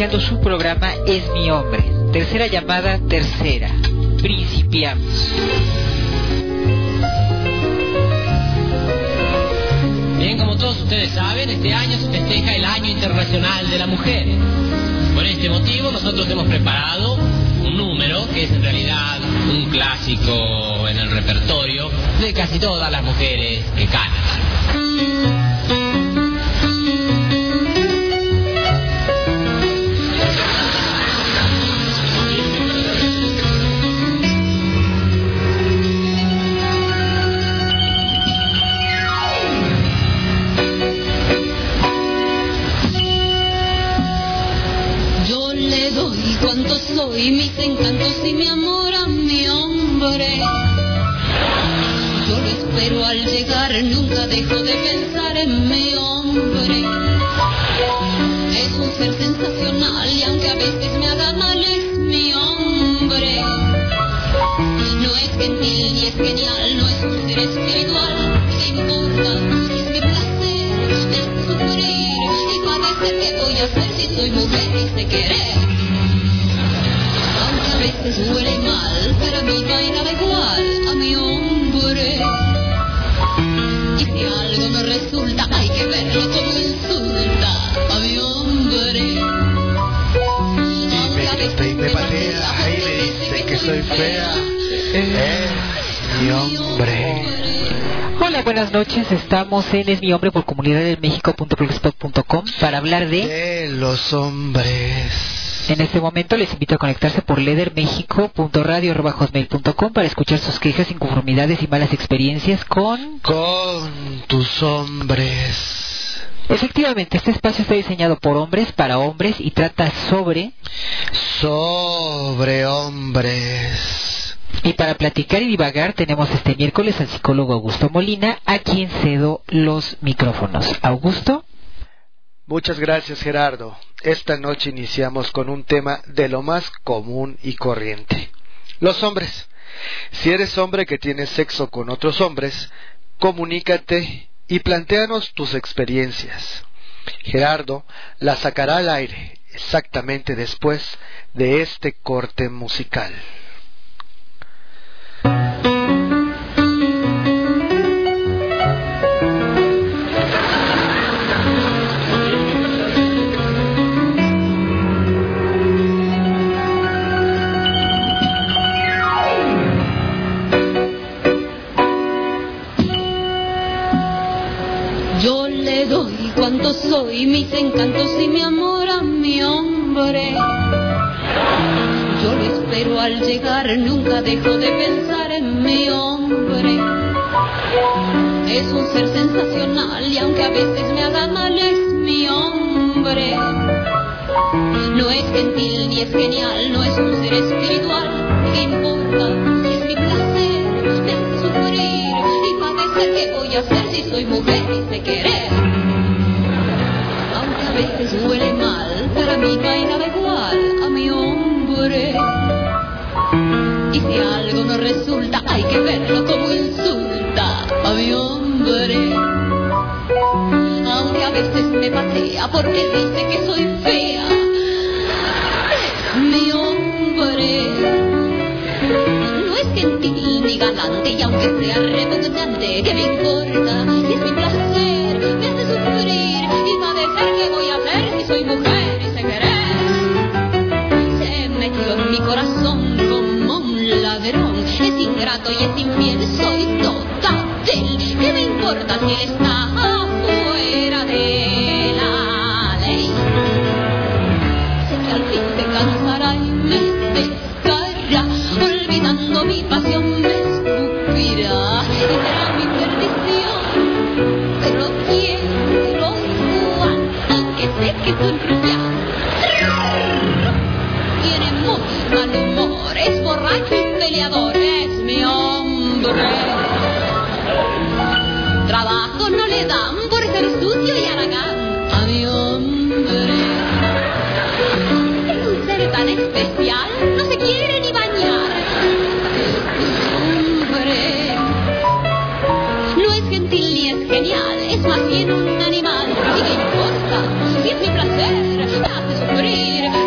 iniciando su programa Es mi hombre. Tercera llamada, tercera. Principiamos. Bien, como todos ustedes saben, este año se festeja el Año Internacional de la Mujer. Por este motivo nosotros hemos preparado un número que es en realidad un clásico en el repertorio de casi todas las mujeres que cantan. Cuánto soy, mis encantos y mi amor a mi hombre. Yo lo espero al llegar, nunca dejo de pensar en mi hombre. Es un ser sensacional y aunque a veces me haga mal es mi hombre. No es gentil ni es genial, no es un ser espiritual. ¿Qué importa? Es mi placer, es sufrir y padecer. ¿Qué voy a hacer si soy mujer y sé querer? A veces huele mal, pero a mí no hay nada igual a mi hombre. Y si algo no resulta, hay que verlo como insulta a mi hombre. Y me grita y me patea y me dice que soy fea. Es mi hombre. Hola, buenas noches. Estamos en Es mi hombre por comunidaddelmexico.blogspot.com para hablar de los hombres. En este momento les invito a conectarse por ledermexico.radio@hotmail.com para escuchar sus quejas, inconformidades y malas experiencias con tus hombres. Efectivamente, este espacio está diseñado por hombres para hombres y trata sobre hombres. Y para platicar y divagar tenemos este miércoles al psicólogo Augusto Molina, a quien cedo los micrófonos. Augusto. Muchas gracias, Gerardo. Esta noche iniciamos con un tema de lo más común y corriente. Los hombres. Si eres hombre que tiene sexo con otros hombres, comunícate y plantéanos tus experiencias. Gerardo la sacará al aire exactamente después de este corte musical. Cuánto soy, mis encantos y mi amor a mi hombre. Yo lo espero al llegar, nunca dejo de pensar en mi hombre. Es un ser sensacional y aunque a veces me haga mal es mi hombre. No es gentil ni es genial, no es un ser espiritual. ¿Qué importa? Es mi placer, me hace sufrir y padecer. ¿Qué voy a hacer si soy mujer y sé querer? A veces huele mal, pero a mí no hay nada igual a mi hombre. Y si algo no resulta, hay que verlo como insulta a mi hombre. Aunque a veces me patea porque dice que soy fea, mi hombre. No es gentil ni galante y aunque sea repugnante, ¿qué me importa? Y es mi placer, me hace sufrir. ¿Qué voy a hacer si soy mujer y sé querer? Se metió en mi corazón como un ladrón. Es ingrato y es infiel, soy toda de él. ¿Qué me importa si él está afuera de la ley? Sé que al fin se cansará y me dejará. Olvidando mi pasión me escupirá y será mi perdición. Pero quiero que sonría. Tiene muy mal humor, es borracho y peleador, es mi hombre. Trabajo no le dan por ser sucio y haragán a mi hombre. Es un ser tan especial, no se quiere ni bañar. Hombre. No es gentil ni es genial, es más bien un animal. ¿Y qué importa? Si es mi placer, me hace sufrir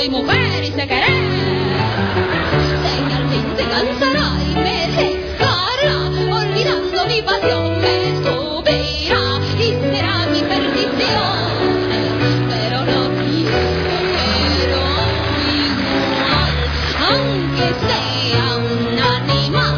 soy mujer y sé querer. Sé que al fin se cansará y me dejará, olvidando mi pasión me subirá y será mi perdición. Pero no quiero igual, aunque sea un animal.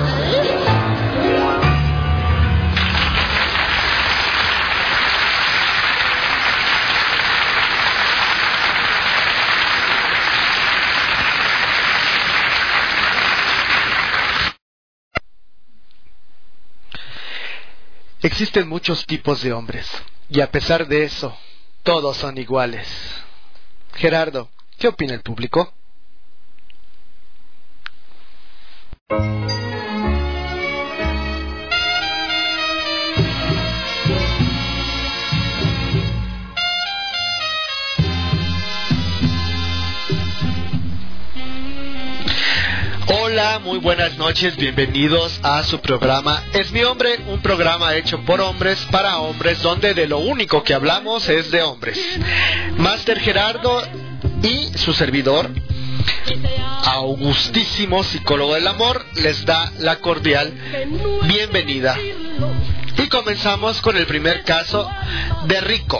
Existen muchos tipos de hombres, y a pesar de eso, todos son iguales. Gerardo, ¿qué opina el público? Hola, muy buenas noches, bienvenidos a su programa Es mi hombre, un programa hecho por hombres para hombres, donde de lo único que hablamos es de hombres. Máster Gerardo y su servidor, Augustísimo, psicólogo del amor, les da la cordial bienvenida. Y comenzamos con el primer caso de Rico.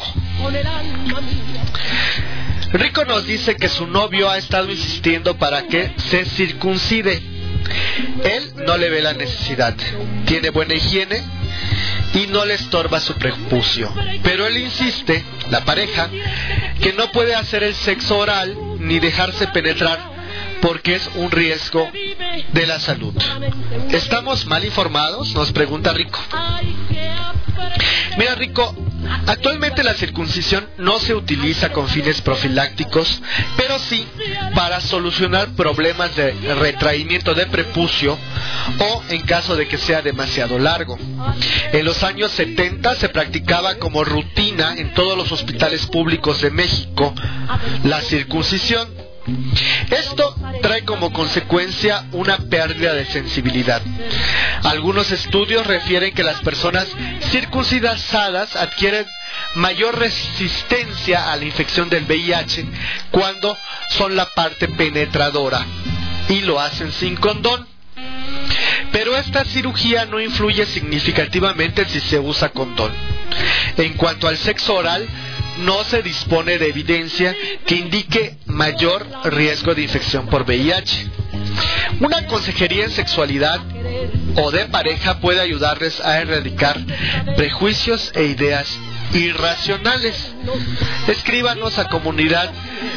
Rico nos dice que su novio ha estado insistiendo para que se circuncide. Él no le ve la necesidad, tiene buena higiene y no le estorba su prepucio. Pero él insiste, la pareja, que no puede hacer el sexo oral ni dejarse penetrar porque es un riesgo de la salud. ¿Estamos mal informados?, nos pregunta Rico. Mira, Rico, actualmente la circuncisión no se utiliza con fines profilácticos, pero sí para solucionar problemas de retraimiento de prepucio o en caso de que sea demasiado largo. En los años 70 se practicaba como rutina en todos los hospitales públicos de México la circuncisión. Esto trae como consecuencia una pérdida de sensibilidad. Algunos estudios refieren que las personas circuncidadas adquieren mayor resistencia a la infección del VIH cuando son la parte penetradora y lo hacen sin condón. Pero esta cirugía no influye significativamente si se usa condón. En cuanto al sexo oral, no se dispone de evidencia que indique mayor riesgo de infección por VIH. Una consejería en sexualidad o de pareja puede ayudarles a erradicar prejuicios e ideas irracionales. Escríbanos a comunidad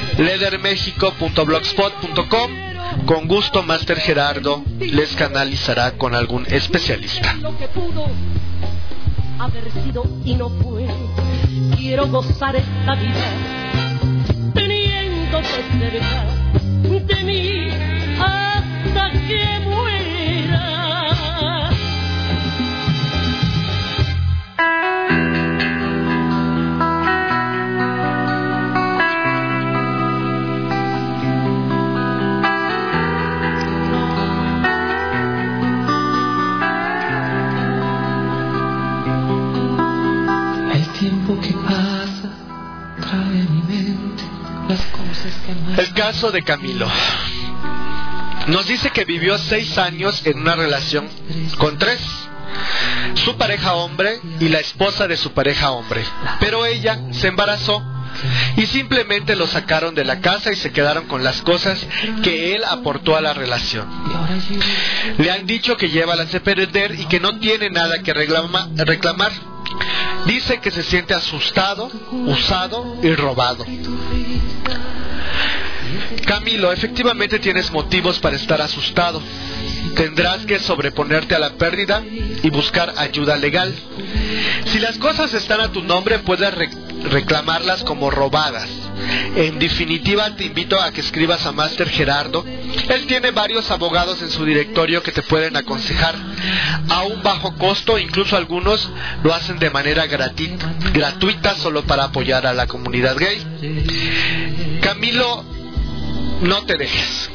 ledermexico.blogspot.com. Con gusto, Máster Gerardo les canalizará con algún especialista. Haber sido y no fue. Quiero gozar esta vida teniéndote cerca de mí hasta que muera. El caso de Camilo nos dice que vivió 6 años en una relación con 3, su pareja hombre y la esposa de su pareja hombre, pero ella se embarazó y simplemente lo sacaron de la casa y se quedaron con las cosas que él aportó a la relación. Le han dicho que lleva las de perder y que no tiene nada que reclamar. Dice que se siente asustado, usado y robado. Camilo, efectivamente tienes motivos para estar asustado. Tendrás que sobreponerte a la pérdida y buscar ayuda legal. Si las cosas están a tu nombre, puedes reclamarlas como robadas. En definitiva, te invito a que escribas a Máster Gerardo. Él tiene varios abogados en su directorio que te pueden aconsejar a un bajo costo, incluso algunos lo hacen de manera gratuita solo para apoyar a la comunidad gay. Camilo, no te dejes.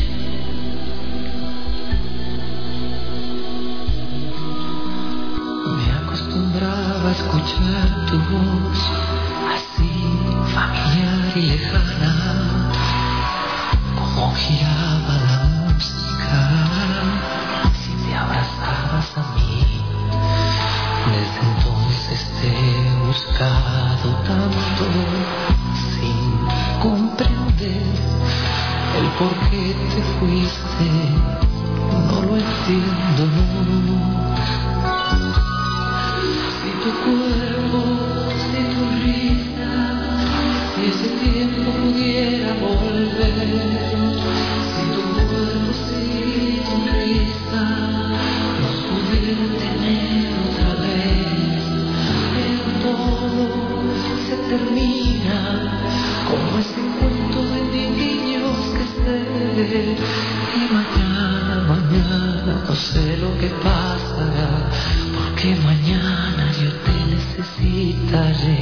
Me acostumbraba a escuchar tu voz, así familiar y lejana. giraba la música, si te abrazabas a mí. Desde entonces te he buscado tanto, sin comprender el por qué te fuiste. No lo entiendo, no. Si tu cuerpo, si tu risa, si ese tiempo pudiera volver, si tu cuerpo, si tu risa nos pudiera tener otra vez, pero todo se termina como ese cuento de niños que se ve. Y mañana no sé lo que pasará, porque mañana yo te necesitaré.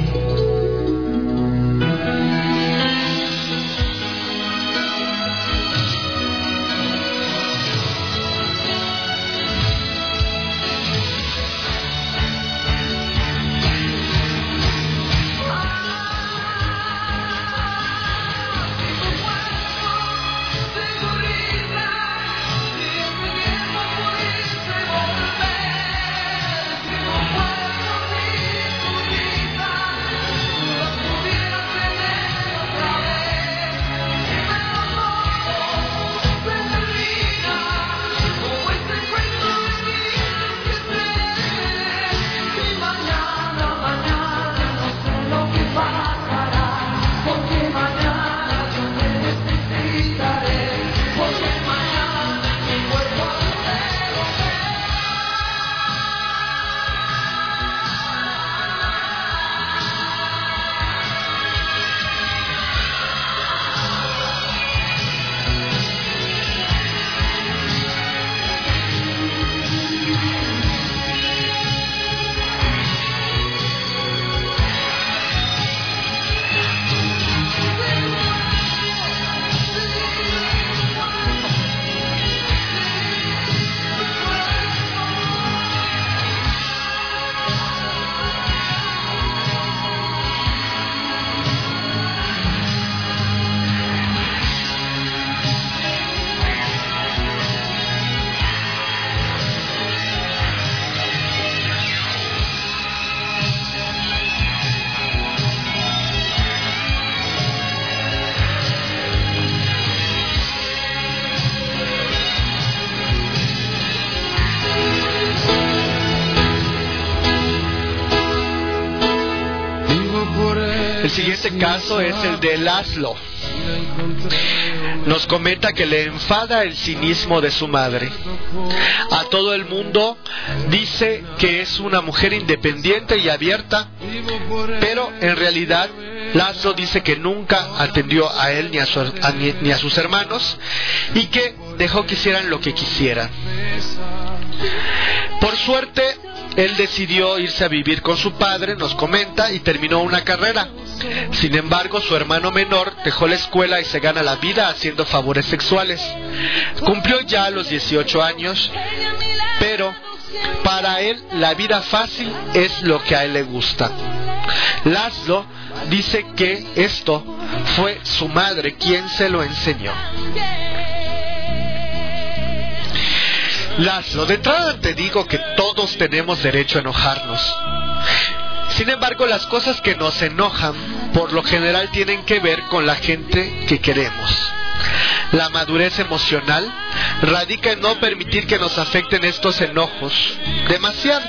El siguiente caso es el de Laszlo. Nos comenta que le enfada el cinismo de su madre. A todo el mundo dice que es una mujer independiente y abierta, pero en realidad Laszlo dice que nunca atendió a él ni a sus hermanos y que dejó que hicieran lo que quisieran. Por suerte, él decidió irse a vivir con su padre, nos comenta, y terminó una carrera. Sin embargo, su hermano menor dejó la escuela y se gana la vida haciendo favores sexuales. Cumplió ya los 18 años, pero para él la vida fácil es lo que a él le gusta. Laszlo dice que esto fue su madre quien se lo enseñó. Laszlo, de entrada te digo que todos tenemos derecho a enojarnos. Sin embargo, las cosas que nos enojan, por lo general tienen que ver con la gente que queremos. La madurez emocional radica en no permitir que nos afecten estos enojos demasiado.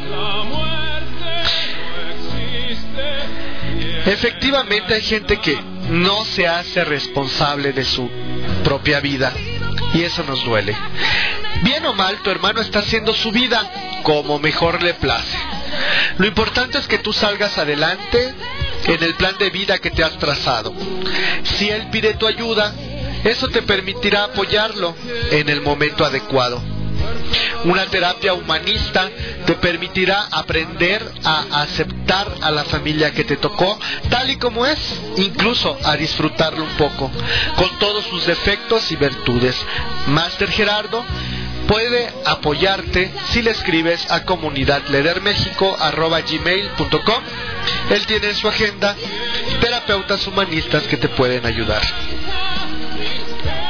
Efectivamente, hay gente que no se hace responsable de su propia vida, y eso nos duele. Bien o mal, tu hermano está haciendo su vida como mejor le place. Lo importante es que tú salgas adelante en el plan de vida que te has trazado. Si él pide tu ayuda, eso te permitirá apoyarlo en el momento adecuado. Una terapia humanista te permitirá aprender a aceptar a la familia que te tocó tal y como es, incluso a disfrutarlo un poco, con todos sus defectos y virtudes. Máster Gerardo puede apoyarte si le escribes a comunidadledermexico@gmail.com. Él tiene en su agenda terapeutas humanistas que te pueden ayudar.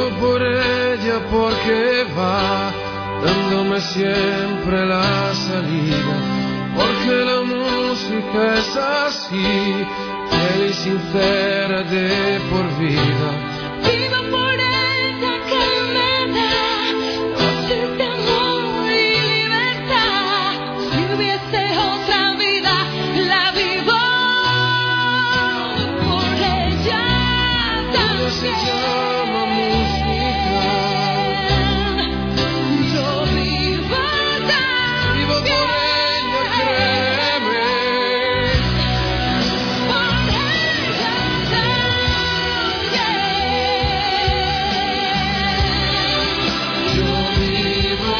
Vivo por ella porque va dándome siempre la salida, porque la música es así, fiel y sincera de por vida. Vivo por ella que me da noches de amor y libertad. Si hubiese otra vida, la vivo por ella también. Se llama música. Yo vivo también. Vivo por ella, créeme. Por ella también. Yo vivo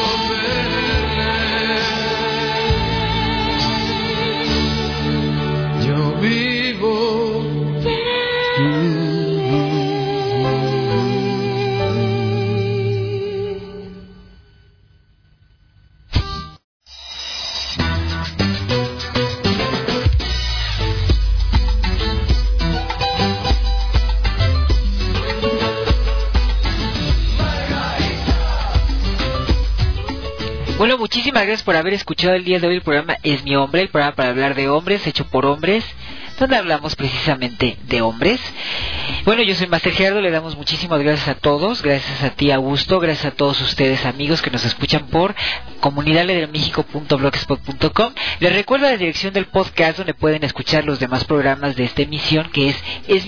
verle. Yo vivo. Bueno, muchísimas gracias por haber escuchado el día de hoy el programa Es mi hombre, el programa para hablar de hombres, hecho por hombres, donde hablamos precisamente de hombres. Bueno, yo soy Master Gerardo, le damos muchísimas gracias a todos, gracias a ti Augusto, gracias a todos ustedes amigos que nos escuchan por comunidadledermexico.blogspot.com. Les recuerdo la dirección del podcast donde pueden escuchar los demás programas de esta emisión, que es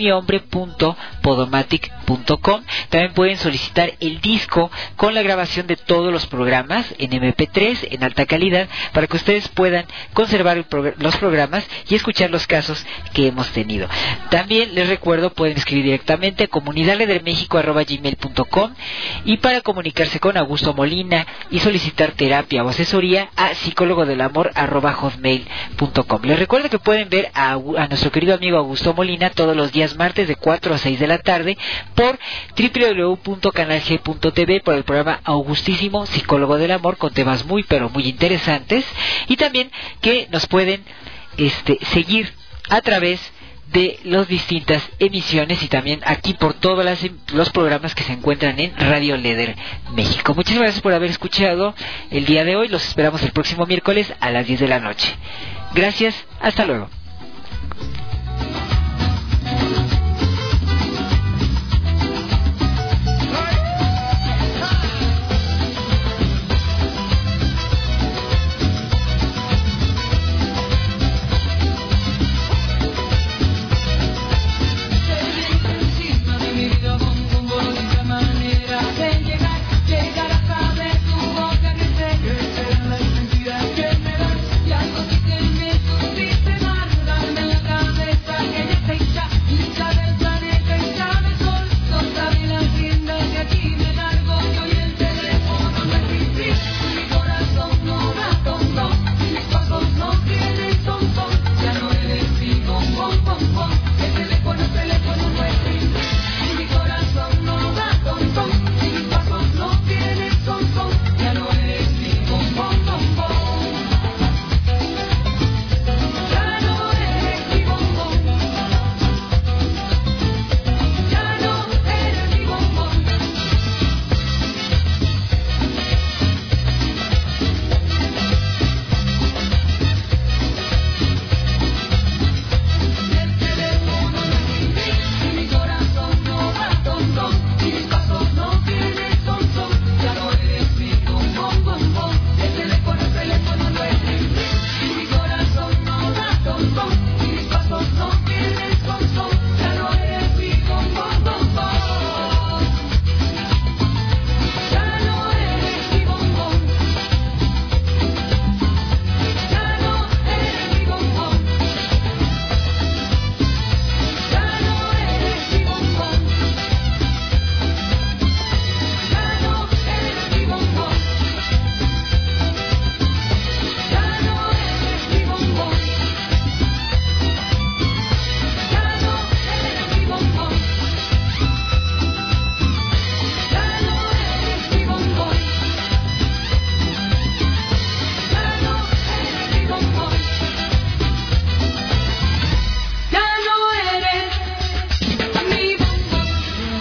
esmihombre.podomatic.com. También pueden solicitar el disco con la grabación de todos los programas en MP3 en alta calidad para que ustedes puedan conservar los programas y escuchar los casos que hemos tenido. También les recuerdo, pueden escribir directamente a comunidadledermexico@gmail.com, y para comunicarse con Augusto Molina y solicitar terapia o asesoría a psicólogodelamor@hotmail.com. Les recuerdo que pueden ver a nuestro querido amigo Augusto Molina todos los días martes de 4 a 6 de la tarde por www.canalg.tv por el programa Augustísimo Psicólogo del Amor, con temas muy pero muy interesantes, y también que nos pueden seguir a través de las distintas emisiones y también aquí por todos los programas que se encuentran en Radio Leder México. Muchísimas gracias por haber escuchado el día de hoy. Los esperamos el próximo miércoles a las 10 de la noche. Gracias, hasta luego.